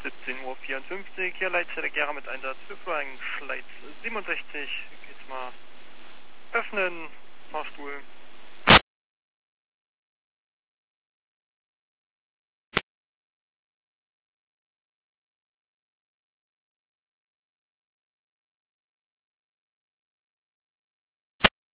17:54 Uhr, hier Leitzelle Gera mit Einsatz für Flying Schleiz 67. Geht's mal öffnen, Fahrstuhl.